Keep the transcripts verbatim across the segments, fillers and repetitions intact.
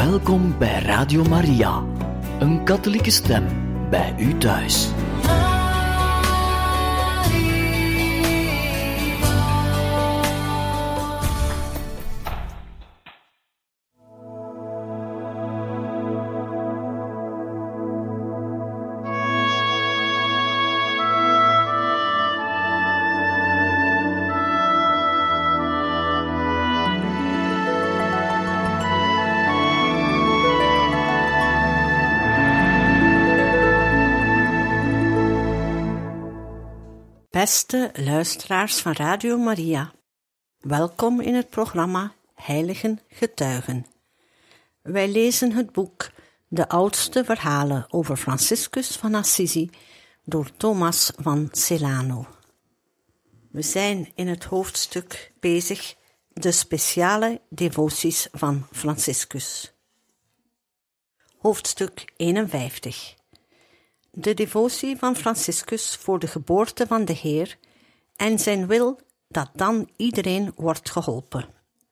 Welkom bij Radio Maria, een katholieke stem bij u thuis. Beste luisteraars van Radio Maria, welkom in het programma Heiligen Getuigen. Wij lezen het boek De oudste verhalen over Franciscus van Assisi door Thomas van Celano. We zijn in het hoofdstuk bezig de speciale devoties van Franciscus. Hoofdstuk eenenvijftig. De devotie van Franciscus voor de geboorte van de Heer en zijn wil dat dan iedereen wordt geholpen.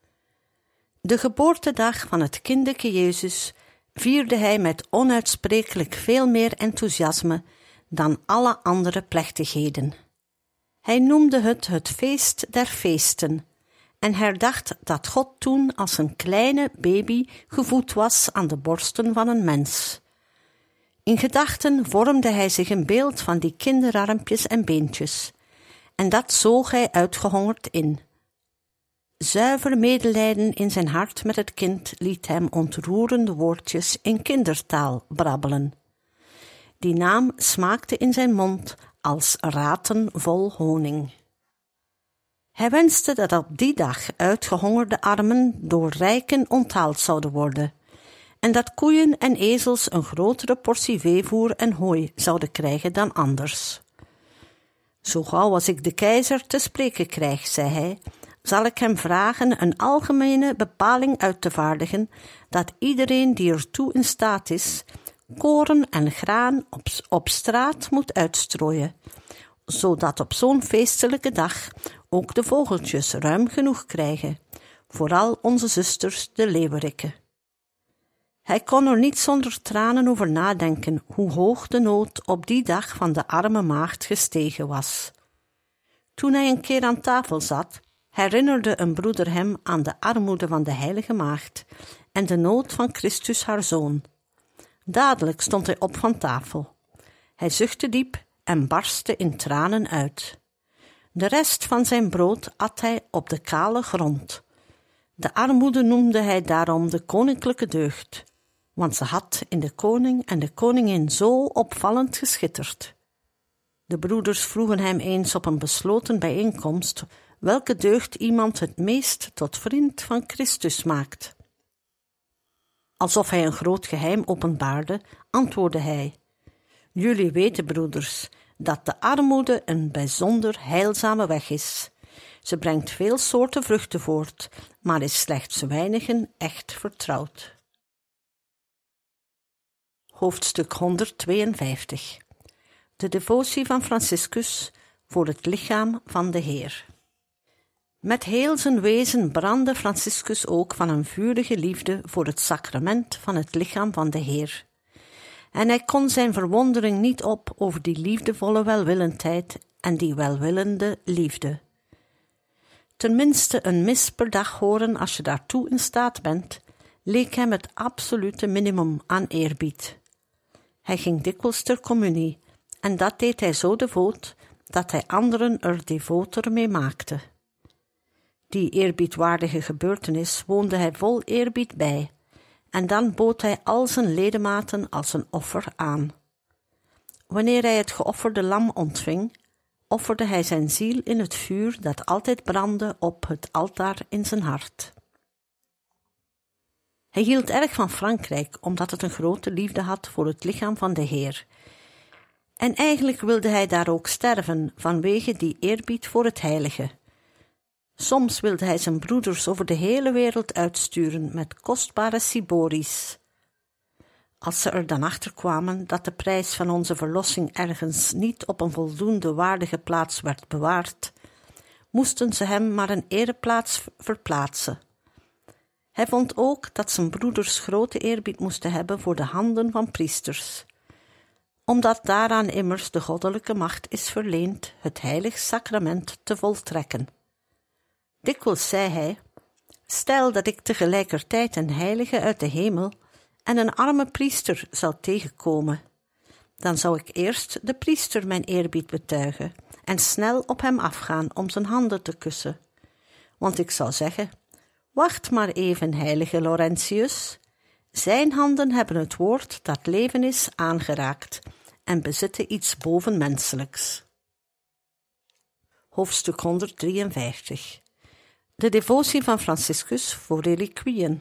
De geboortedag van het kinderke Jezus vierde hij met onuitsprekelijk veel meer enthousiasme dan alle andere plechtigheden. Hij noemde het het feest der feesten en herdacht dat God toen als een kleine baby gevoed was aan de borsten van een mens. In gedachten vormde hij zich een beeld van die kinderarmpjes en beentjes, en dat zoog hij uitgehongerd in. Zuiver medelijden in zijn hart met het kind liet hem ontroerende woordjes in kindertaal brabbelen. Die naam smaakte in zijn mond als raten vol honing. Hij wenste dat op die dag uitgehongerde armen door rijken onthaald zouden worden, en dat koeien en ezels een grotere portie veevoer en hooi zouden krijgen dan anders. Zo gauw als ik de keizer te spreken krijg, zei hij, zal ik hem vragen een algemene bepaling uit te vaardigen dat iedereen die ertoe in staat is, koren en graan op, op straat moet uitstrooien, zodat op zo'n feestelijke dag ook de vogeltjes ruim genoeg krijgen, vooral onze zusters de leeuwerikken. Hij kon er niet zonder tranen over nadenken hoe hoog de nood op die dag van de arme maagd gestegen was. Toen hij een keer aan tafel zat, herinnerde een broeder hem aan de armoede van de heilige maagd en de nood van Christus haar zoon. Dadelijk stond hij op van tafel. Hij zuchtte diep en barstte in tranen uit. De rest van zijn brood at hij op de kale grond. De armoede noemde hij daarom de koninklijke deugd, want ze had in de koning en de koningin zo opvallend geschitterd. De broeders vroegen hem eens op een besloten bijeenkomst welke deugd iemand het meest tot vriend van Christus maakt. Alsof hij een groot geheim openbaarde, antwoordde hij: Jullie weten, broeders, dat de armoede een bijzonder heilzame weg is. Ze brengt veel soorten vruchten voort, maar is slechts weinigen echt vertrouwd. Hoofdstuk honderdtweeënvijftig. De devotie van Franciscus voor het lichaam van de Heer. Met heel zijn wezen brandde Franciscus ook van een vurige liefde voor het sacrament van het lichaam van de Heer. En hij kon zijn verwondering niet op over die liefdevolle welwillendheid en die welwillende liefde. Tenminste een mis per dag horen als je daartoe in staat bent, leek hem het absolute minimum aan eerbied. Hij ging dikwijls ter communie, en dat deed hij zo devoot, dat hij anderen er devoter mee maakte. Die eerbiedwaardige gebeurtenis woonde hij vol eerbied bij, en dan bood hij al zijn ledematen als een offer aan. Wanneer hij het geofferde lam ontving, offerde hij zijn ziel in het vuur dat altijd brandde op het altaar in zijn hart. Hij hield erg van Frankrijk, omdat het een grote liefde had voor het lichaam van de Heer. En eigenlijk wilde hij daar ook sterven, vanwege die eerbied voor het heilige. Soms wilde hij zijn broeders over de hele wereld uitsturen met kostbare cibories. Als ze er dan achter kwamen dat de prijs van onze verlossing ergens niet op een voldoende waardige plaats werd bewaard, moesten ze hem maar een ereplaats verplaatsen. Hij vond ook dat zijn broeders grote eerbied moesten hebben voor de handen van priesters, omdat daaraan immers de goddelijke macht is verleend het heilig sacrament te voltrekken. Dikwijls zei hij: stel dat ik tegelijkertijd een heilige uit de hemel en een arme priester zou tegenkomen, dan zou ik eerst de priester mijn eerbied betuigen en snel op hem afgaan om zijn handen te kussen, want ik zou zeggen: wacht maar even, heilige Laurentius, zijn handen hebben het woord dat leven is aangeraakt en bezitten iets bovenmenselijks. Hoofdstuk honderddrieënvijftig. De devotie van Franciscus voor reliquieën.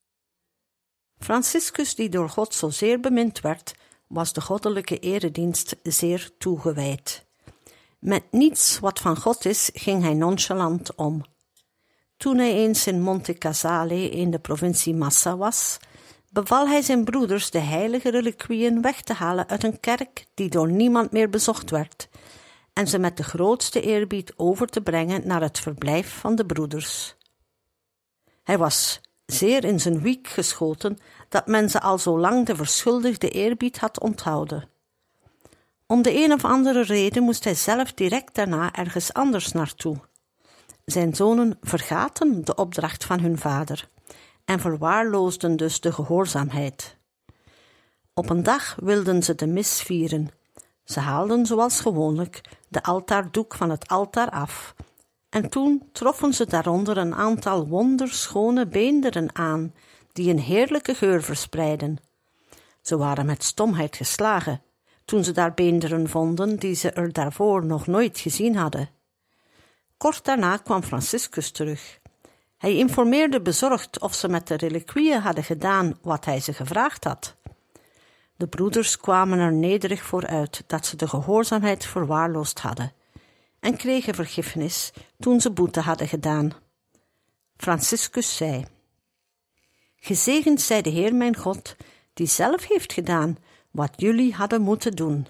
Franciscus, die door God zozeer bemind werd, was de goddelijke eredienst zeer toegewijd. Met niets wat van God is, ging hij nonchalant om. Toen hij eens in Monte Casale in de provincie Massa was, beval hij zijn broeders de heilige reliquieën weg te halen uit een kerk die door niemand meer bezocht werd, en ze met de grootste eerbied over te brengen naar het verblijf van de broeders. Hij was zeer in zijn wiek geschoten dat men ze al zo lang de verschuldigde eerbied had onthouden. Om de een of andere reden moest hij zelf direct daarna ergens anders naartoe. Zijn zonen vergaten de opdracht van hun vader en verwaarloosden dus de gehoorzaamheid. Op een dag wilden ze de mis vieren. Ze haalden zoals gewoonlijk de altaardoek van het altaar af, en toen troffen ze daaronder een aantal wonderschone beenderen aan, die een heerlijke geur verspreidden. Ze waren met stomheid geslagen, toen ze daar beenderen vonden die ze er daarvoor nog nooit gezien hadden. Kort daarna kwam Franciscus terug. Hij informeerde bezorgd of ze met de reliquieën hadden gedaan wat hij ze gevraagd had. De broeders kwamen er nederig voor uit dat ze de gehoorzaamheid verwaarloosd hadden en kregen vergiffenis toen ze boete hadden gedaan. Franciscus zei: gezegend zij de Heer mijn God, die zelf heeft gedaan wat jullie hadden moeten doen.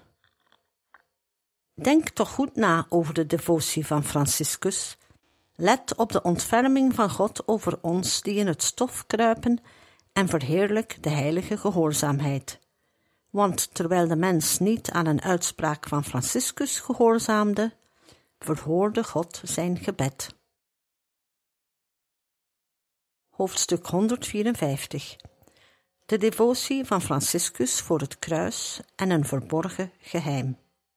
Denk toch goed na over de devotie van Franciscus. Let op de ontferming van God over ons die in het stof kruipen en verheerlijk de heilige gehoorzaamheid. Want terwijl de mens niet aan een uitspraak van Franciscus gehoorzaamde, verhoorde God zijn gebed. Hoofdstuk honderdvierenvijftig. De devotie van Franciscus voor het kruis en een verborgen geheim.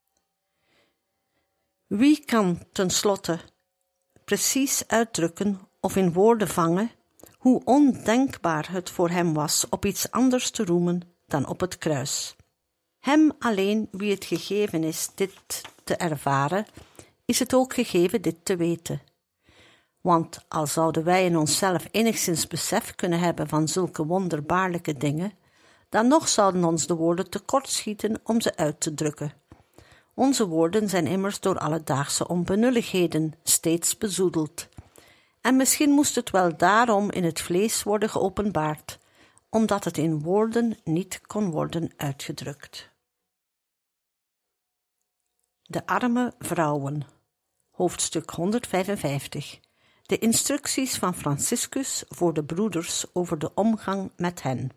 Wie kan tenslotte precies uitdrukken of in woorden vangen hoe ondenkbaar het voor hem was op iets anders te roemen dan op het kruis? Hem alleen wie het gegeven is dit te ervaren, is het ook gegeven dit te weten. Want al zouden wij in onszelf enigszins besef kunnen hebben van zulke wonderbaarlijke dingen, dan nog zouden ons de woorden tekortschieten om ze uit te drukken. Onze woorden zijn immers door alledaagse onbenulligheden steeds bezoedeld. En misschien moest het wel daarom in het vlees worden geopenbaard, omdat het in woorden niet kon worden uitgedrukt. De arme vrouwen. Hoofdstuk honderdvijfenvijftig. De instructies van Franciscus voor de broeders over de omgang met hen.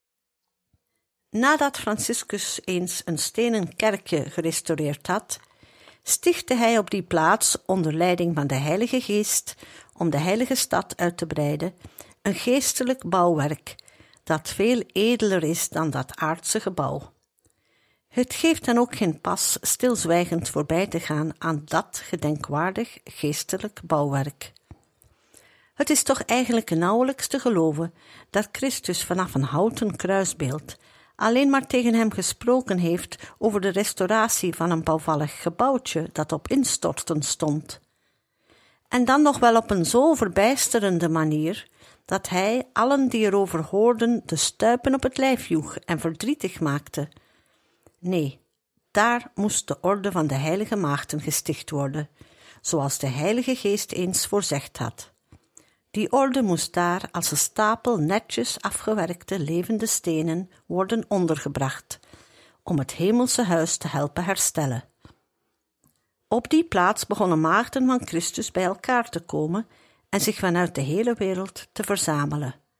Nadat Franciscus eens een stenen kerkje gerestaureerd had, stichtte hij op die plaats onder leiding van de Heilige Geest, om de heilige stad uit te breiden, een geestelijk bouwwerk, dat veel edeler is dan dat aardse gebouw. Het geeft dan ook geen pas stilzwijgend voorbij te gaan aan dat gedenkwaardig geestelijk bouwwerk. Het is toch eigenlijk nauwelijks te geloven dat Christus vanaf een houten kruisbeeld alleen maar tegen hem gesproken heeft over de restauratie van een bouwvallig gebouwtje dat op instorten stond. En dan nog wel op een zo verbijsterende manier, dat hij allen die erover hoorden de stuipen op het lijf joeg en verdrietig maakte. Nee, daar moest de orde van de heilige maagden gesticht worden, zoals de Heilige Geest eens voorzegd had. Die orde moest daar als een stapel netjes afgewerkte levende stenen worden ondergebracht, om het hemelse huis te helpen herstellen. Op die plaats begonnen maagden van Christus bij elkaar te komen en zich vanuit de hele wereld te verzamelen.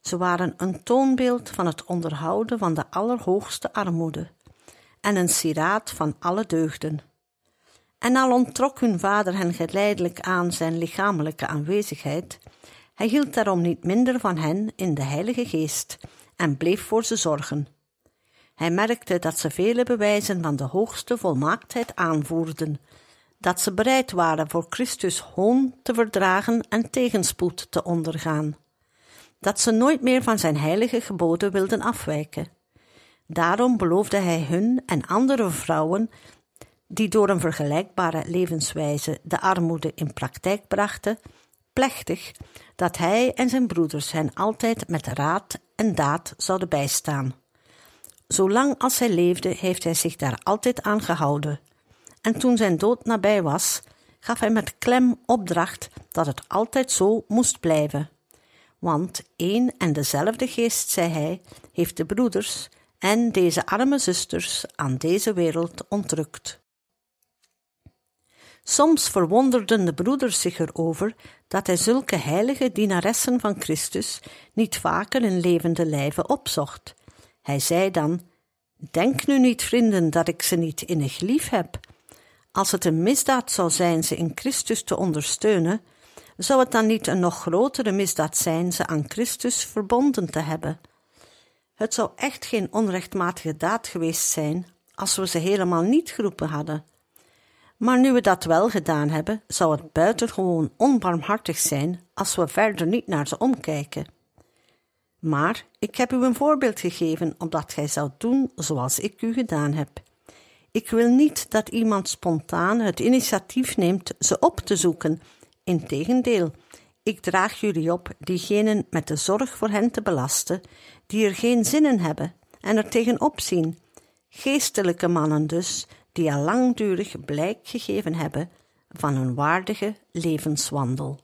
Ze waren een toonbeeld van het onderhouden van de allerhoogste armoede en een sieraad van alle deugden. En al onttrok hun vader hen geleidelijk aan zijn lichamelijke aanwezigheid, hij hield daarom niet minder van hen in de Heilige Geest en bleef voor ze zorgen. Hij merkte dat ze vele bewijzen van de hoogste volmaaktheid aanvoerden, dat ze bereid waren voor Christus hoon te verdragen en tegenspoed te ondergaan, dat ze nooit meer van zijn heilige geboden wilden afwijken. Daarom beloofde hij hun en andere vrouwen, die door een vergelijkbare levenswijze de armoede in praktijk brachten, plechtig dat hij en zijn broeders hen altijd met raad en daad zouden bijstaan. Zolang als hij leefde, heeft hij zich daar altijd aan gehouden. En toen zijn dood nabij was, gaf hij met klem opdracht dat het altijd zo moest blijven. Want één en dezelfde geest, zei hij, heeft de broeders en deze arme zusters aan deze wereld ontrukt. Soms verwonderden de broeders zich erover dat hij zulke heilige dienaressen van Christus niet vaker in levende lijven opzocht. Hij zei dan: denk nu niet, vrienden, dat ik ze niet innig lief heb. Als het een misdaad zou zijn ze in Christus te ondersteunen, zou het dan niet een nog grotere misdaad zijn ze aan Christus verbonden te hebben? Het zou echt geen onrechtmatige daad geweest zijn als we ze helemaal niet geroepen hadden. Maar nu we dat wel gedaan hebben, zou het buitengewoon onbarmhartig zijn als we verder niet naar ze omkijken. Maar ik heb u een voorbeeld gegeven, opdat gij zoudt doen zoals ik u gedaan heb. Ik wil niet dat iemand spontaan het initiatief neemt ze op te zoeken. Integendeel, ik draag jullie op diegenen met de zorg voor hen te belasten, die er geen zin in hebben en er tegenop zien. Geestelijke mannen dus, die al langdurig blijk gegeven hebben van een waardige levenswandel.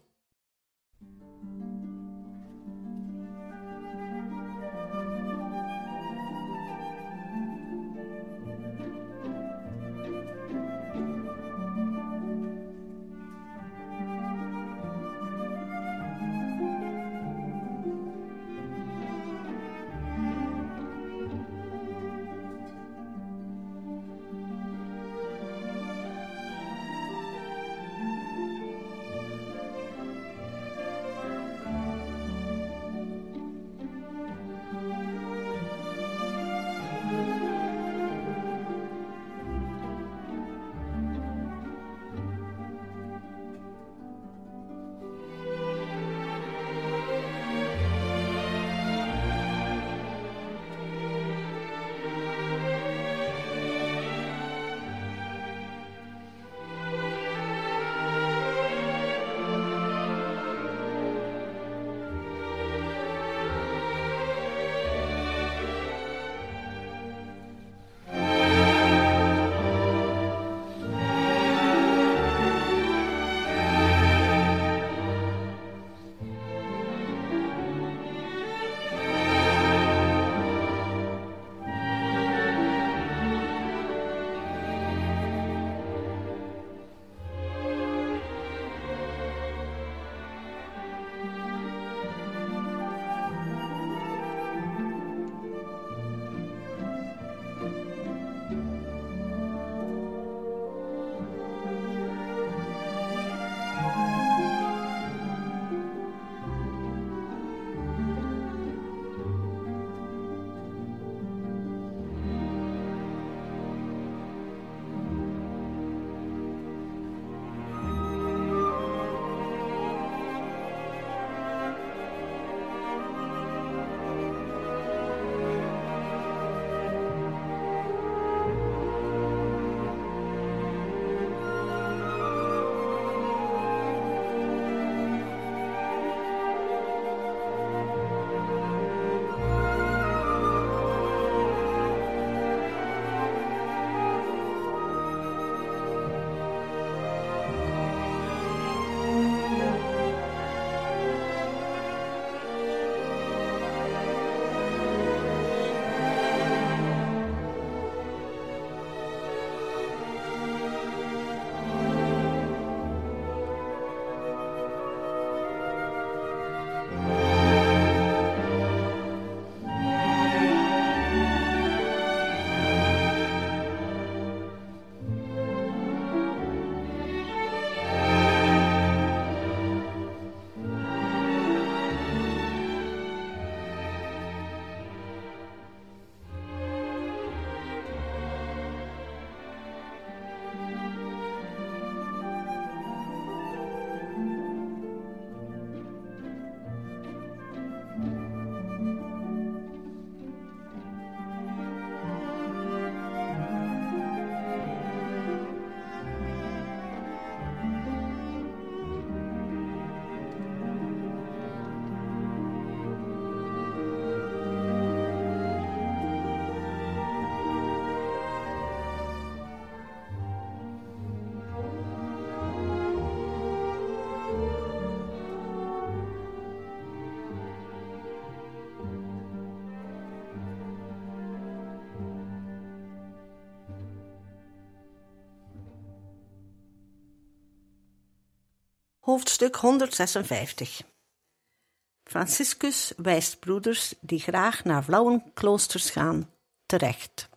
Hoofdstuk honderdzesenvijftig. Franciscus wijst broeders die graag naar vrouwenkloosters gaan, terecht.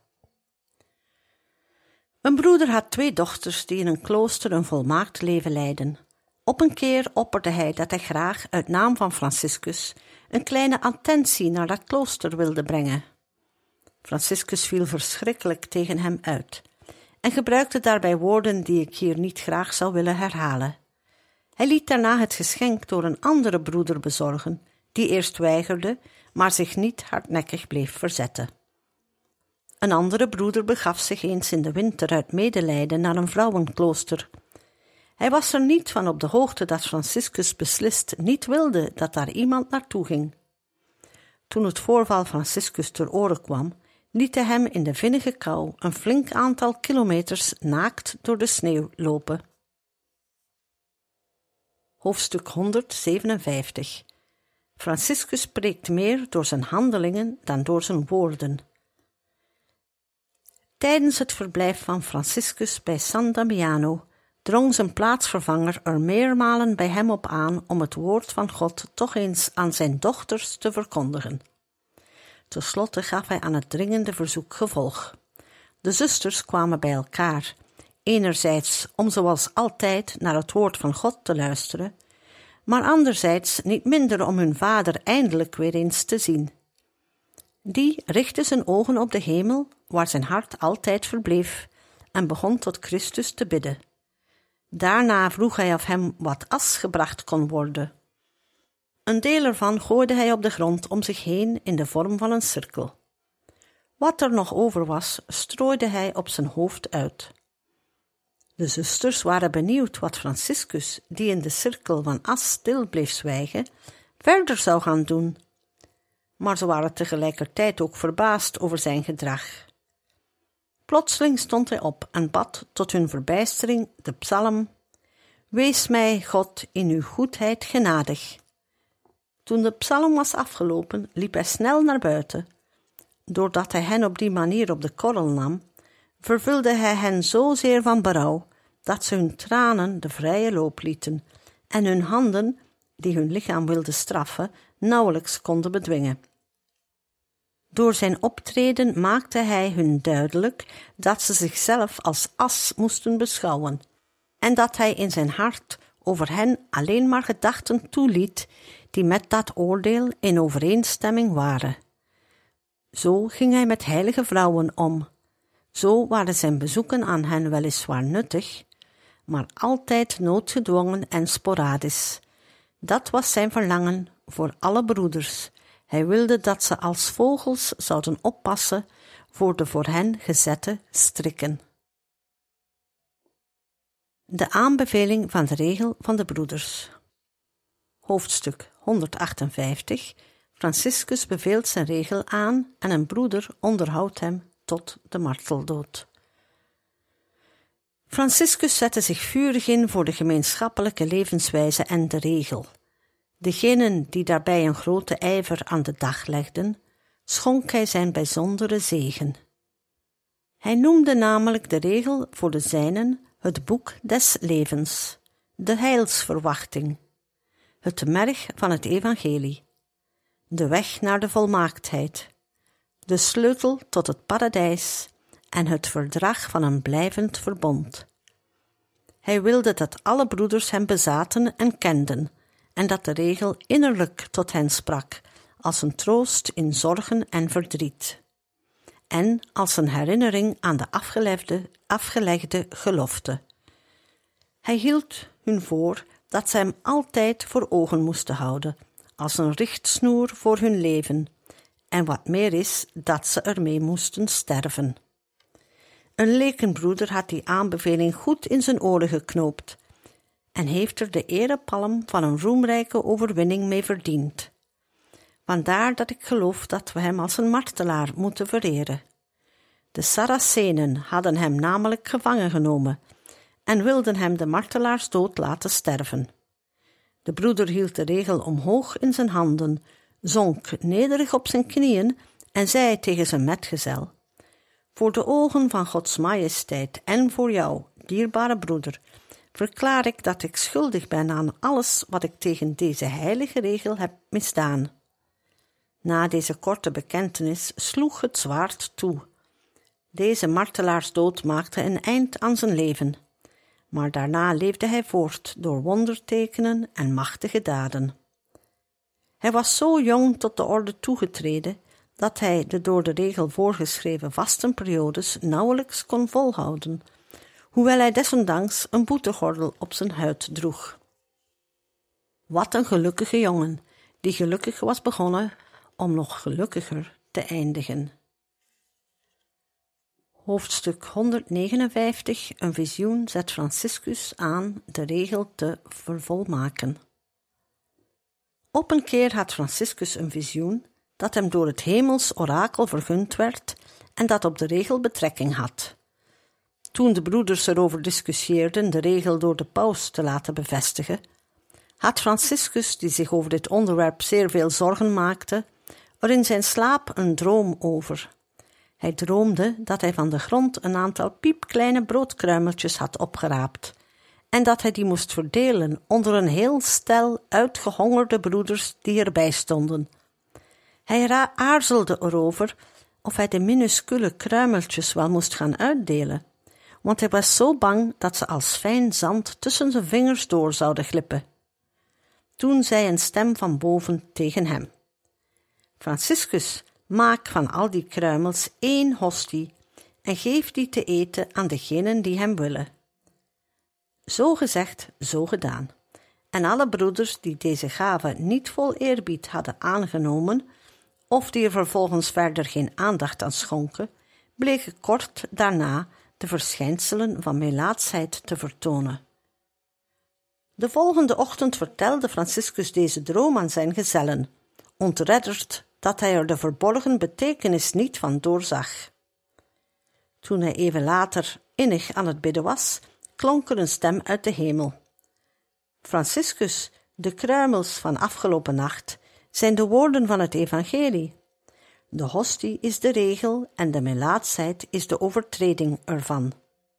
Een broeder had twee dochters die in een klooster een volmaakt leven leidden. Op een keer opperde hij dat hij graag uit naam van Franciscus een kleine attentie naar dat klooster wilde brengen. Franciscus viel verschrikkelijk tegen hem uit en gebruikte daarbij woorden die ik hier niet graag zou willen herhalen. Hij liet daarna het geschenk door een andere broeder bezorgen, die eerst weigerde, maar zich niet hardnekkig bleef verzetten. Een andere broeder begaf zich eens in de winter uit medelijden naar een vrouwenklooster. Hij was er niet van op de hoogte dat Franciscus beslist niet wilde dat daar iemand naartoe ging. Toen het voorval Franciscus ter oren kwam, liet hij hem in de vinnige kou een flink aantal kilometers naakt door de sneeuw lopen. Hoofdstuk honderdzevenenvijftig. Franciscus spreekt meer door zijn handelingen dan door zijn woorden. Tijdens het verblijf van Franciscus bij San Damiano drong zijn plaatsvervanger er meermalen bij hem op aan om het woord van God toch eens aan zijn dochters te verkondigen. Ten slotte gaf hij aan het dringende verzoek gevolg. De zusters kwamen bij elkaar, enerzijds om zoals altijd naar het woord van God te luisteren, maar anderzijds niet minder om hun vader eindelijk weer eens te zien. Die richtte zijn ogen op de hemel, waar zijn hart altijd verbleef, en begon tot Christus te bidden. Daarna vroeg hij of hem wat as gebracht kon worden. Een deel ervan gooide hij op de grond om zich heen in de vorm van een cirkel. Wat er nog over was, strooide hij op zijn hoofd uit. De zusters waren benieuwd wat Franciscus, die in de cirkel van as stil bleef zwijgen, verder zou gaan doen. Maar ze waren tegelijkertijd ook verbaasd over zijn gedrag. Plotseling stond hij op en bad tot hun verbijstering de psalm: Wees mij, God, in uw goedheid genadig. Toen de psalm was afgelopen, liep hij snel naar buiten. Doordat hij hen op die manier op de korrel nam, vervulde hij hen zozeer van berouw, dat ze hun tranen de vrije loop lieten en hun handen, die hun lichaam wilden straffen, nauwelijks konden bedwingen. Door zijn optreden maakte hij hun duidelijk dat ze zichzelf als as moesten beschouwen en dat hij in zijn hart over hen alleen maar gedachten toeliet die met dat oordeel in overeenstemming waren. Zo ging hij met heilige vrouwen om. Zo waren zijn bezoeken aan hen weliswaar nuttig, maar altijd noodgedwongen en sporadisch. Dat was zijn verlangen voor alle broeders. Hij wilde dat ze als vogels zouden oppassen voor de voor hen gezette strikken. De aanbeveling van de regel van de broeders. Hoofdstuk honderdachtenvijftig. Franciscus beveelt zijn regel aan en een broeder onderhoudt hem tot de marteldood. Franciscus zette zich vurig in voor de gemeenschappelijke levenswijze en de regel. Degenen die daarbij een grote ijver aan de dag legden, schonk hij zijn bijzondere zegen. Hij noemde namelijk de regel voor de zijnen het boek des levens, de heilsverwachting, het merg van het evangelie, de weg naar de volmaaktheid, de sleutel tot het paradijs en het verdrag van een blijvend verbond. Hij wilde dat alle broeders hem bezaten en kenden, en dat de regel innerlijk tot hen sprak, als een troost in zorgen en verdriet, en als een herinnering aan de afgelegde, afgelegde gelofte. Hij hield hun voor dat ze hem altijd voor ogen moesten houden, als een richtsnoer voor hun leven, en wat meer is, dat ze ermee moesten sterven. Een lekenbroeder had die aanbeveling goed in zijn oren geknoopt en heeft er de erepalm van een roemrijke overwinning mee verdiend. Vandaar dat ik geloof dat we hem als een martelaar moeten vereren. De Saracenen hadden hem namelijk gevangen genomen en wilden hem de martelaarsdood laten sterven. De broeder hield de regel omhoog in zijn handen, zonk nederig op zijn knieën en zei tegen zijn metgezel: Voor de ogen van Gods majesteit en voor jou, dierbare broeder, verklaar ik dat ik schuldig ben aan alles wat ik tegen deze heilige regel heb misdaan. Na deze korte bekentenis sloeg het zwaard toe. Deze martelaarsdood maakte een eind aan zijn leven, maar daarna leefde hij voort door wondertekenen en machtige daden. Hij was zo jong tot de orde toegetreden dat hij de door de regel voorgeschreven vastenperiodes nauwelijks kon volhouden, hoewel hij desondanks een boetegordel op zijn huid droeg. Wat een gelukkige jongen, die gelukkig was begonnen om nog gelukkiger te eindigen. Hoofdstuk honderdnegenenvijftig. Een visioen zet Franciscus aan de regel te vervolmaken. Op een keer had Franciscus een visioen dat hem door het hemels orakel vergund werd en dat op de regel betrekking had. Toen de broeders erover discussieerden de regel door de paus te laten bevestigen, had Franciscus, die zich over dit onderwerp zeer veel zorgen maakte, er in zijn slaap een droom over. Hij droomde dat hij van de grond een aantal piepkleine broodkruimeltjes had opgeraapt en dat hij die moest verdelen onder een heel stel uitgehongerde broeders die erbij stonden. Hij ra- aarzelde erover of hij de minuscule kruimeltjes wel moest gaan uitdelen, want hij was zo bang dat ze als fijn zand tussen zijn vingers door zouden glippen. Toen zei een stem van boven tegen hem: Franciscus, maak van al die kruimels één hostie en geef die te eten aan degenen die hem willen. Zo gezegd, zo gedaan. En alle broeders die deze gave niet vol eerbied hadden aangenomen, of die er vervolgens verder geen aandacht aan schonken, bleken kort daarna de verschijnselen van melaatsheid te vertonen. De volgende ochtend vertelde Franciscus deze droom aan zijn gezellen, ontredderd dat hij er de verborgen betekenis niet van doorzag. Toen hij even later innig aan het bidden was, klonk er een stem uit de hemel. Franciscus, de kruimels van afgelopen nacht zijn de woorden van het evangelie. De hostie is de regel en de melaatsheid is de overtreding ervan.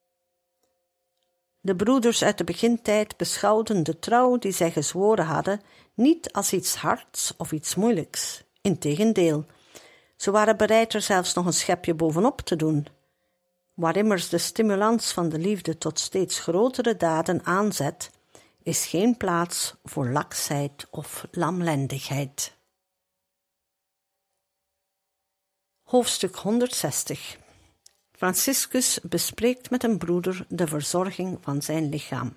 De broeders uit de begintijd beschouwden de trouw die zij gezworen hadden niet als iets hards of iets moeilijks. Integendeel, ze waren bereid er zelfs nog een schepje bovenop te doen. Waar immers de stimulans van de liefde tot steeds grotere daden aanzet, is geen plaats voor laksheid of lamlendigheid. Hoofdstuk honderdzestig. Franciscus bespreekt met een broeder de verzorging van zijn lichaam.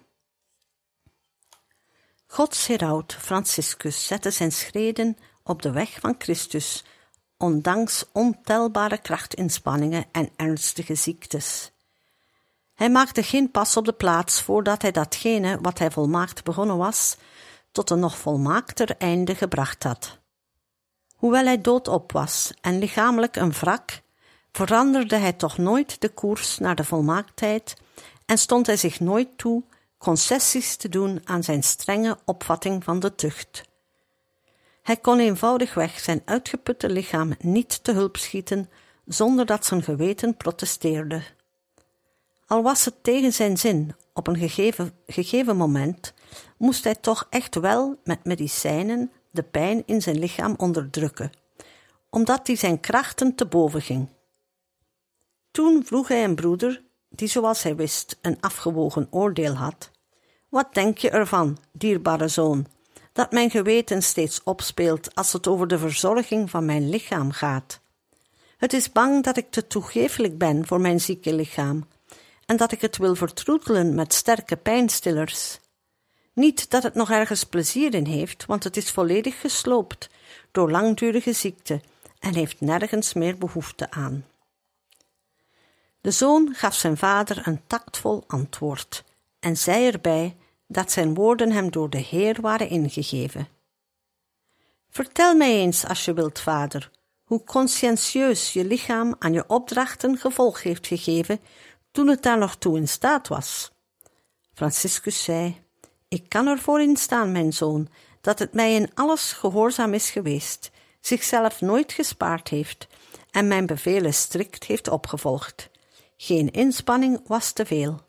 Gods heraut Franciscus zette zijn schreden op de weg van Christus, ondanks ontelbare krachtinspanningen en ernstige ziektes. Hij maakte geen pas op de plaats voordat hij datgene wat hij volmaakt begonnen was, tot een nog volmaakter einde gebracht had. Hoewel hij doodop was en lichamelijk een wrak, veranderde hij toch nooit de koers naar de volmaaktheid en stond hij zich nooit toe concessies te doen aan zijn strenge opvatting van de tucht. Hij kon eenvoudigweg zijn uitgeputte lichaam niet te hulp schieten zonder dat zijn geweten protesteerde. Al was het tegen zijn zin op een gegeven, gegeven moment, moest hij toch echt wel met medicijnen de pijn in zijn lichaam onderdrukken, omdat die zijn krachten te boven ging. Toen vroeg hij een broeder, die zoals hij wist een afgewogen oordeel had: wat denk je ervan, dierbare zoon, dat mijn geweten steeds opspeelt als het over de verzorging van mijn lichaam gaat? Het is bang dat ik te toegeeflijk ben voor mijn zieke lichaam en dat ik het wil vertroetelen met sterke pijnstillers. Niet dat het nog ergens plezier in heeft, want het is volledig gesloopt door langdurige ziekte en heeft nergens meer behoefte aan. De zoon gaf zijn vader een tactvol antwoord en zei erbij dat zijn woorden hem door de Heer waren ingegeven. Vertel mij eens, als je wilt, vader, hoe conscientieus je lichaam aan je opdrachten gevolg heeft gegeven toen het daar nog toe in staat was. Franciscus zei: ik kan ervoor instaan, mijn zoon, dat het mij in alles gehoorzaam is geweest, zichzelf nooit gespaard heeft en mijn bevelen strikt heeft opgevolgd. Geen inspanning was te veel,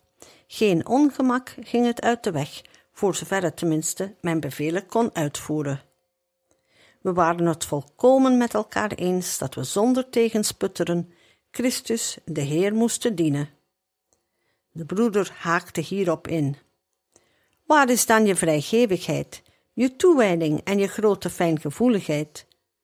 Geen ongemak ging het uit de weg, voor zover het tenminste mijn bevelen kon uitvoeren. We waren het volkomen met elkaar eens dat we zonder tegensputteren Christus de Heer moesten dienen. De broeder haakte hierop in. Waar is dan je vrijgevigheid, je toewijding en je grote fijngevoeligheid?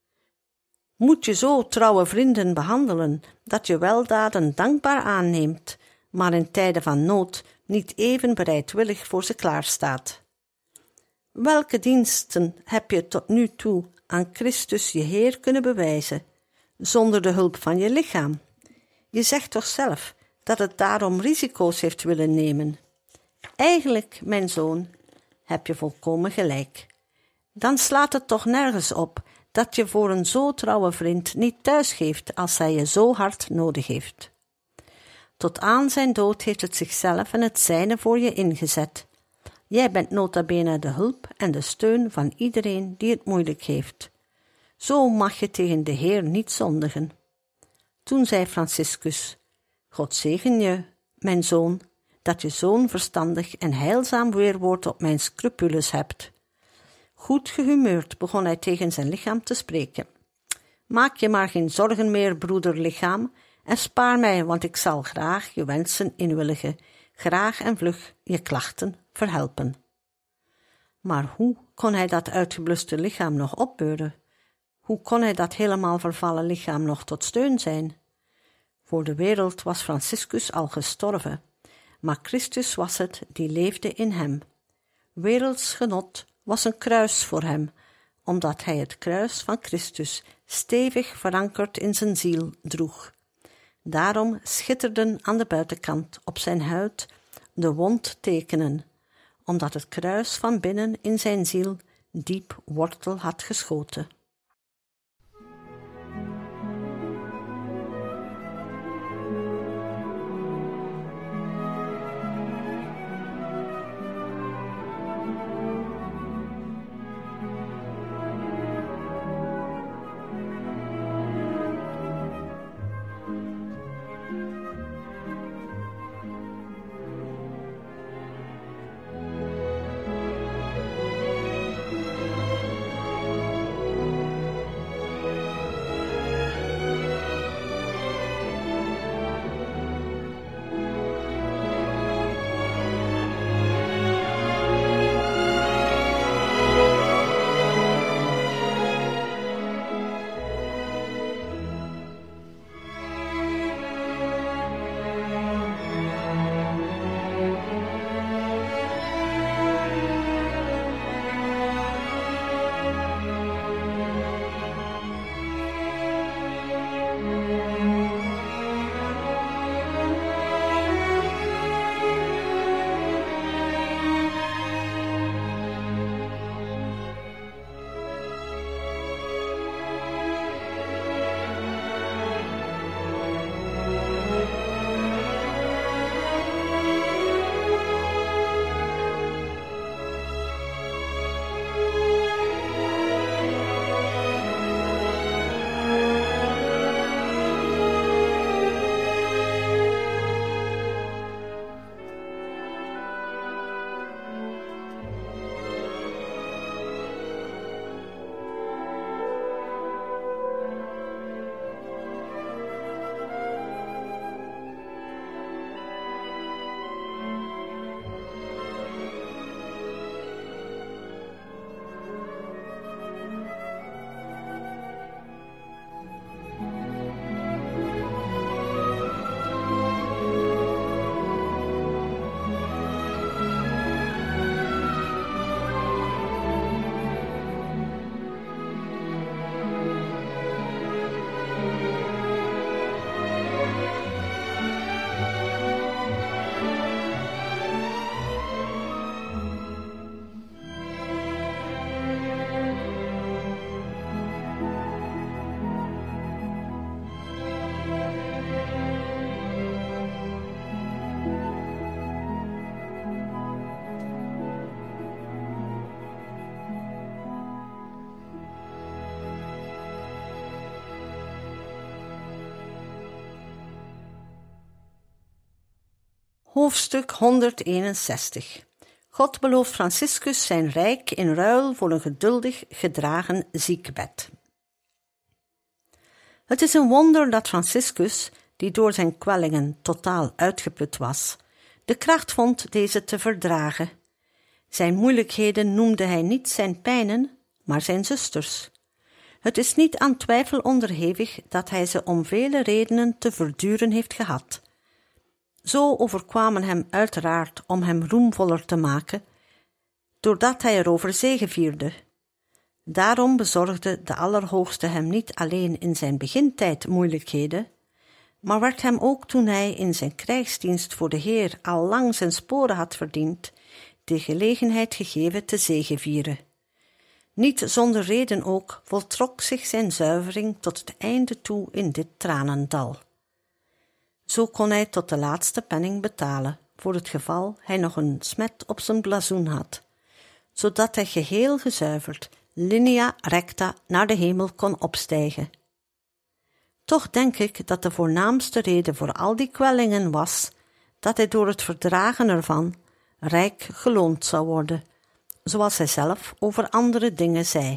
Moet je zo trouwe vrienden behandelen, dat je weldaden dankbaar aanneemt, maar in tijden van nood niet even bereidwillig voor ze klaarstaat? Welke diensten heb je tot nu toe aan Christus je Heer kunnen bewijzen, zonder de hulp van je lichaam? Je zegt toch zelf dat het daarom risico's heeft willen nemen? Eigenlijk, mijn zoon, heb je volkomen gelijk. Dan slaat het toch nergens op dat je voor een zo trouwe vriend niet thuis geeft als hij je zo hard nodig heeft. Tot aan zijn dood heeft het zichzelf en het zijne voor je ingezet. Jij bent nota bene de hulp en de steun van iedereen die het moeilijk heeft. Zo mag je tegen de Heer niet zondigen. Toen zei Franciscus: God zegen je, mijn zoon, dat je zo'n verstandig en heilzaam weerwoord op mijn scrupules hebt. Goed gehumeurd begon hij tegen zijn lichaam te spreken. Maak je maar geen zorgen meer, broeder lichaam, en spaar mij, want ik zal graag je wensen inwilligen, graag en vlug je klachten verhelpen. Maar hoe kon hij dat uitgebluste lichaam nog opbeuren? Hoe kon hij dat helemaal vervallen lichaam nog tot steun zijn? Voor de wereld was Franciscus al gestorven, maar Christus was het die leefde in hem. Werelds genot was een kruis voor hem, omdat hij het kruis van Christus stevig verankerd in zijn ziel droeg. Daarom schitterden aan de buitenkant op zijn huid de wondtekenen, omdat het kruis van binnen in zijn ziel diep wortel had geschoten. Hoofdstuk honderdeenenzestig. God belooft Franciscus zijn rijk in ruil voor een geduldig gedragen ziekbed. Het is een wonder dat Franciscus, die door zijn kwellingen totaal uitgeput was, de kracht vond deze te verdragen. Zijn moeilijkheden noemde hij niet zijn pijnen, maar zijn zusters. Het is niet aan twijfel onderhevig dat hij ze om vele redenen te verduren heeft gehad. Zo overkwamen hem uiteraard om hem roemvoller te maken, doordat hij erover zegevierde. Daarom bezorgde de Allerhoogste hem niet alleen in zijn begintijd moeilijkheden, maar werd hem ook toen hij in zijn krijgsdienst voor de Heer al lang zijn sporen had verdiend, de gelegenheid gegeven te zegevieren. Niet zonder reden ook voltrok zich zijn zuivering tot het einde toe in dit tranendal. Zo kon hij tot de laatste penning betalen, voor het geval hij nog een smet op zijn blazoen had, zodat hij geheel gezuiverd, linea recta, naar de hemel kon opstijgen. Toch denk ik dat de voornaamste reden voor al die kwellingen was, dat hij door het verdragen ervan rijk geloond zou worden, zoals hij zelf over andere dingen zei.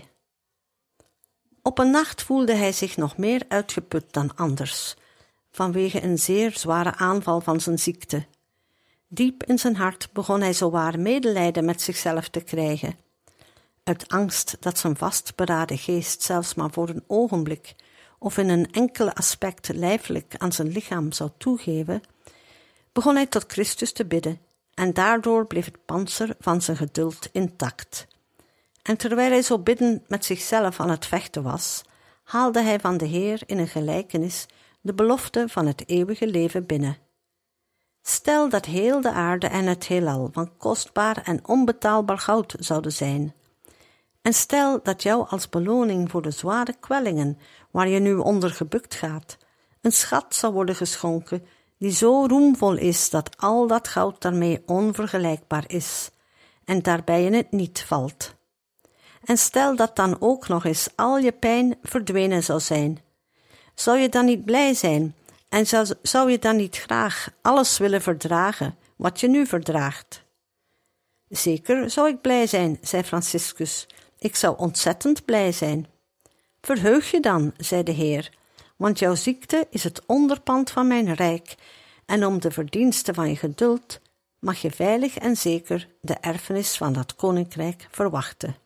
Op een nacht voelde hij zich nog meer uitgeput dan anders, vanwege een zeer zware aanval van zijn ziekte. Diep in zijn hart begon hij zowaar medelijden met zichzelf te krijgen. Uit angst dat zijn vastberaden geest zelfs maar voor een ogenblik of in een enkele aspect lijfelijk aan zijn lichaam zou toegeven, begon hij tot Christus te bidden, en daardoor bleef het pantser van zijn geduld intact. En terwijl hij zo biddend met zichzelf aan het vechten was, haalde hij van de Heer in een gelijkenis de belofte van het eeuwige leven binnen. Stel dat heel de aarde en het heelal van kostbaar en onbetaalbaar goud zouden zijn. En stel dat jou als beloning voor de zware kwellingen waar je nu onder gebukt gaat, een schat zou worden geschonken die zo roemvol is dat al dat goud daarmee onvergelijkbaar is en daarbij in het niet valt. En stel dat dan ook nog eens al je pijn verdwenen zou zijn. Zou je dan niet blij zijn en zou, zou je dan niet graag alles willen verdragen wat je nu verdraagt? Zeker zou ik blij zijn, zei Franciscus. Ik zou ontzettend blij zijn. Verheug je dan, zei de Heer, want jouw ziekte is het onderpand van mijn rijk, en om de verdiensten van je geduld mag je veilig en zeker de erfenis van dat koninkrijk verwachten.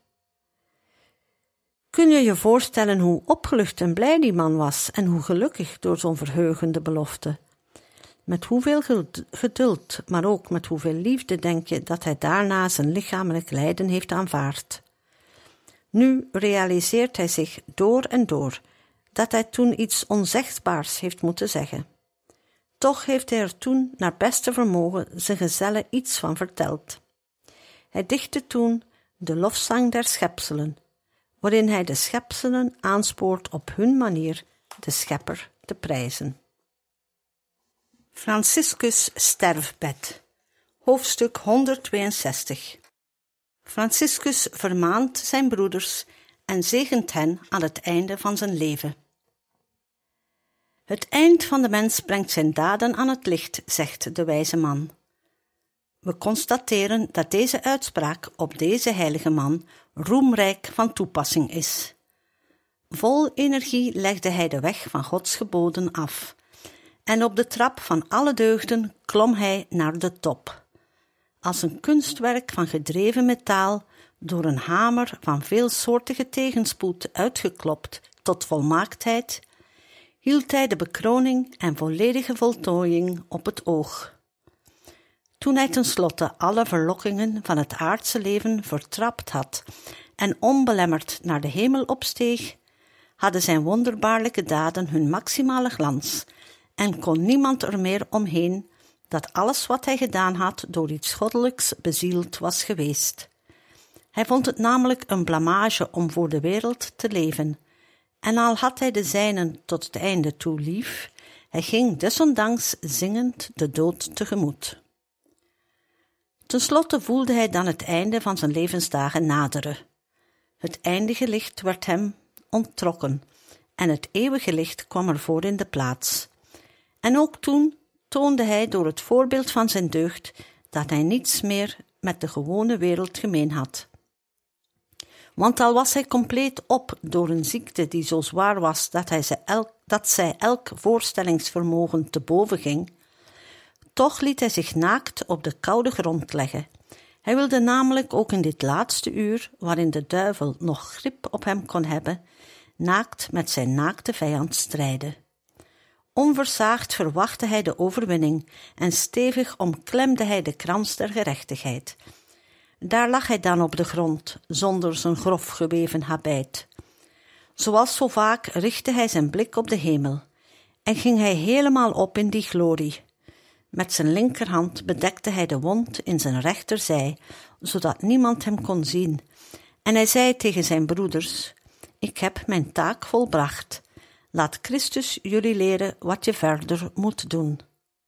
Kun je je voorstellen hoe opgelucht en blij die man was en hoe gelukkig door zo'n verheugende belofte? Met hoeveel geduld, maar ook met hoeveel liefde denk je dat hij daarna zijn lichamelijk lijden heeft aanvaard. Nu realiseert hij zich door en door dat hij toen iets onzegbaars heeft moeten zeggen. Toch heeft hij er toen naar beste vermogen zijn gezellen iets van verteld. Hij dichtte toen de lofzang der schepselen, waarin hij de schepselen aanspoort op hun manier de schepper te prijzen. Franciscus sterfbed. Hoofdstuk honderdtweeënzestig. Franciscus vermaant zijn broeders en zegent hen aan het einde van zijn leven. Het eind van de mens brengt zijn daden aan het licht, zegt de wijze man. We constateren dat deze uitspraak op deze heilige man roemrijk van toepassing is. Vol energie legde hij de weg van Gods geboden af, en op de trap van alle deugden klom hij naar de top. Als een kunstwerk van gedreven metaal, door een hamer van veelsoortige tegenspoed uitgeklopt tot volmaaktheid, hield hij de bekroning en volledige voltooiing op het oog. Toen hij tenslotte alle verlokkingen van het aardse leven vertrapt had en onbelemmerd naar de hemel opsteeg, hadden zijn wonderbaarlijke daden hun maximale glans en kon niemand er meer omheen dat alles wat hij gedaan had door iets goddelijks bezield was geweest. Hij vond het namelijk een blamage om voor de wereld te leven, en al had hij de zijnen tot het einde toe lief, hij ging desondanks zingend de dood tegemoet. Ten slotte voelde hij dan het einde van zijn levensdagen naderen. Het eindige licht werd hem onttrokken, en het eeuwige licht kwam ervoor in de plaats. En ook toen, toonde hij door het voorbeeld van zijn deugd dat hij niets meer met de gewone wereld gemeen had. Want al was hij compleet op door een ziekte die zo zwaar was dat, hij ze elk, dat zij elk voorstellingsvermogen te boven ging, toch liet hij zich naakt op de koude grond leggen. Hij wilde namelijk ook in dit laatste uur, waarin de duivel nog grip op hem kon hebben, naakt met zijn naakte vijand strijden. Onversaagd verwachtte hij de overwinning en stevig omklemde hij de krans der gerechtigheid. Daar lag hij dan op de grond, zonder zijn grof geweven habit. Zoals zo vaak richtte hij zijn blik op de hemel en ging hij helemaal op in die glorie. Met zijn linkerhand bedekte hij de wond in zijn rechterzij, zodat niemand hem kon zien, en hij zei tegen zijn broeders: ik heb mijn taak volbracht. Laat Christus jullie leren wat je verder moet doen.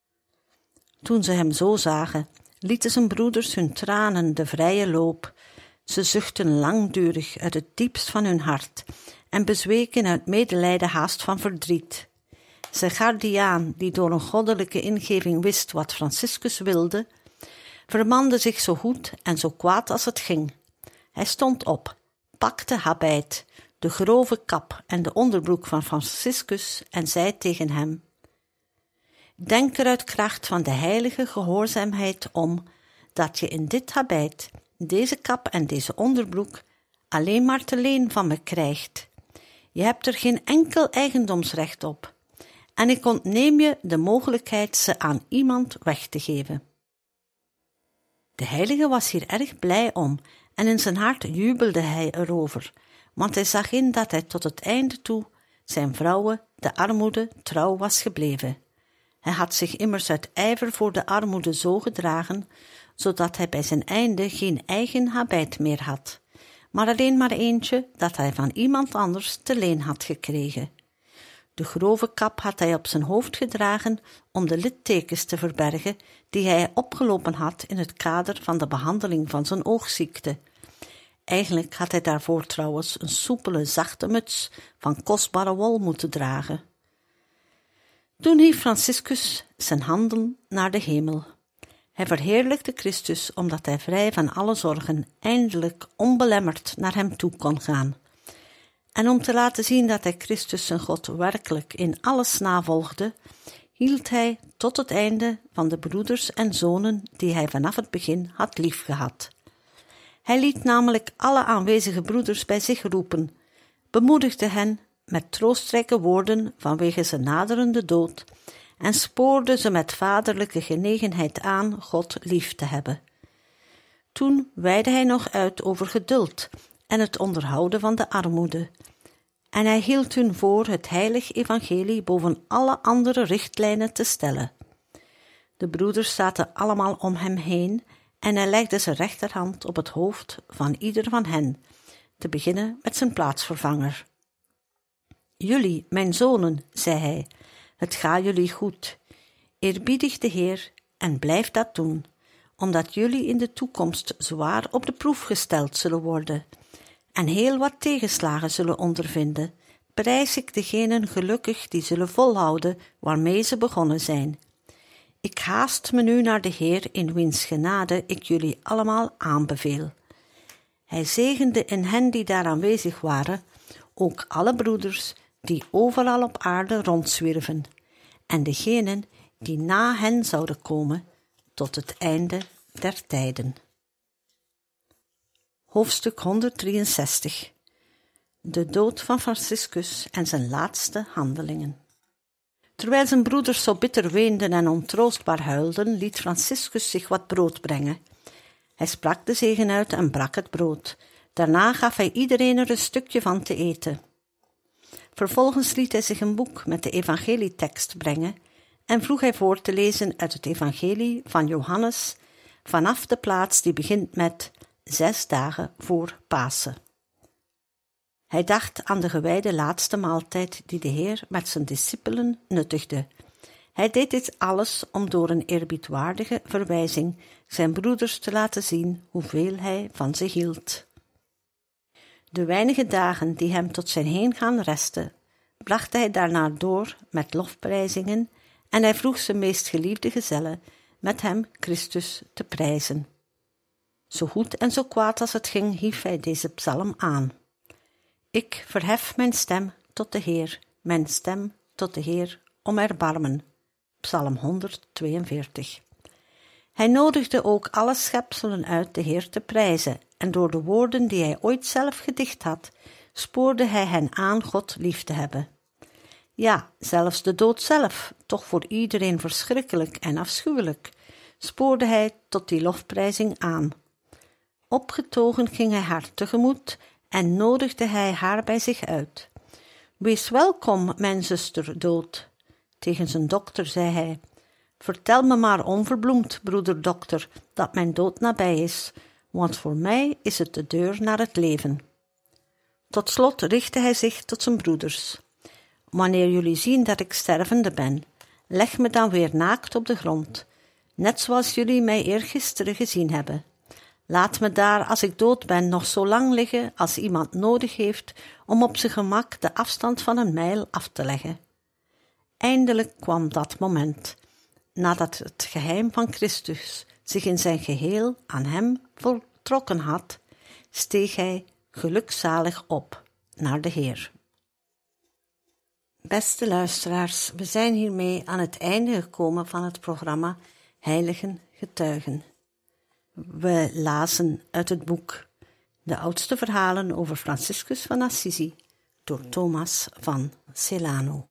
Toen ze hem zo zagen, lieten zijn broeders hun tranen de vrije loop. Ze zuchtten langdurig uit het diepst van hun hart en bezweken uit medelijden haast van verdriet. Zijn gardiaan, die door een goddelijke ingeving wist wat Franciscus wilde, vermande zich zo goed en zo kwaad als het ging. Hij stond op, pakte habit, de grove kap en de onderbroek van Franciscus en zei tegen hem: denk er uit kracht van de heilige gehoorzaamheid om, dat je in dit habit, deze kap en deze onderbroek alleen maar te leen van me krijgt. Je hebt er geen enkel eigendomsrecht op, en ik ontneem je de mogelijkheid ze aan iemand weg te geven. De heilige was hier erg blij om, en in zijn hart jubelde hij erover, want hij zag in dat hij tot het einde toe zijn vrouwen, de armoede, trouw was gebleven. Hij had zich immers uit ijver voor de armoede zo gedragen, zodat hij bij zijn einde geen eigen habit meer had, maar alleen maar eentje dat hij van iemand anders te leen had gekregen. De grove kap had hij op zijn hoofd gedragen om de littekens te verbergen die hij opgelopen had in het kader van de behandeling van zijn oogziekte. Eigenlijk had hij daarvoor trouwens een soepele, zachte muts van kostbare wol moeten dragen. Toen hief Franciscus zijn handen naar de hemel. Hij verheerlijkte Christus omdat hij vrij van alle zorgen eindelijk onbelemmerd naar hem toe kon gaan. En om te laten zien dat hij Christus zijn God werkelijk in alles navolgde, hield hij tot het einde van de broeders en zonen die hij vanaf het begin had liefgehad. Hij liet namelijk alle aanwezige broeders bij zich roepen, bemoedigde hen met troostrijke woorden vanwege zijn naderende dood en spoorde ze met vaderlijke genegenheid aan God lief te hebben. Toen weidde hij nog uit over geduld en het onderhouden van de armoede, en hij hield hun voor het heilig evangelie boven alle andere richtlijnen te stellen. De broeders zaten allemaal om hem heen en hij legde zijn rechterhand op het hoofd van ieder van hen, te beginnen met zijn plaatsvervanger. Jullie, mijn zonen, zei hij, het gaat jullie goed. Eerbiedig de Heer en blijf dat doen, omdat jullie in de toekomst zwaar op de proef gesteld zullen worden en heel wat tegenslagen zullen ondervinden. Prijs ik degenen gelukkig die zullen volhouden waarmee ze begonnen zijn. Ik haast me nu naar de Heer in wiens genade ik jullie allemaal aanbeveel. Hij zegende in hen die daar aanwezig waren ook alle broeders die overal op aarde rondzwierven en degenen die na hen zouden komen tot het einde der tijden. Hoofdstuk honderddrieënzestig. De dood van Franciscus en zijn laatste handelingen. Terwijl zijn broeders zo bitter weenden en ontroostbaar huilden, liet Franciscus zich wat brood brengen. Hij sprak de zegen uit en brak het brood. Daarna gaf hij iedereen er een stukje van te eten. Vervolgens liet hij zich een boek met de evangelietekst brengen en vroeg hij voor te lezen uit het evangelie van Johannes vanaf de plaats die begint met zes dagen voor Pasen. Hij dacht aan de gewijde laatste maaltijd die de Heer met zijn discipelen nuttigde. Hij deed dit alles om door een eerbiedwaardige verwijzing zijn broeders te laten zien hoeveel hij van ze hield. De weinige dagen die hem tot zijn heengaan restten, bracht hij daarna door met lofprijzingen en hij vroeg zijn meest geliefde gezellen met hem Christus te prijzen. Zo goed en zo kwaad als het ging, hief hij deze psalm aan. Ik verhef mijn stem tot de Heer, mijn stem tot de Heer om erbarmen. Psalm honderdtweeënveertig. Hij nodigde ook alle schepselen uit de Heer te prijzen, en door de woorden die hij ooit zelf gedicht had, spoorde hij hen aan God lief te hebben. Ja, zelfs de dood zelf, toch voor iedereen verschrikkelijk en afschuwelijk, spoorde hij tot die lofprijzing aan. Opgetogen ging hij haar tegemoet en nodigde hij haar bij zich uit. Wees welkom, mijn zuster dood. Tegen zijn dokter zei hij, vertel me maar onverbloemd, broeder dokter, dat mijn dood nabij is, want voor mij is het de deur naar het leven. Tot slot richtte hij zich tot zijn broeders. Wanneer jullie zien dat ik stervende ben, leg me dan weer naakt op de grond, net zoals jullie mij eergisteren gezien hebben. Laat me daar, als ik dood ben, nog zo lang liggen als iemand nodig heeft om op zijn gemak de afstand van een mijl af te leggen. Eindelijk kwam dat moment, nadat het geheim van Christus zich in zijn geheel aan hem voltrokken had, steeg hij gelukzalig op naar de Heer. Beste luisteraars, we zijn hiermee aan het einde gekomen van het programma Heiligen Getuigen. We lazen uit het boek De oudste verhalen over Franciscus van Assisi door Thomas van Celano.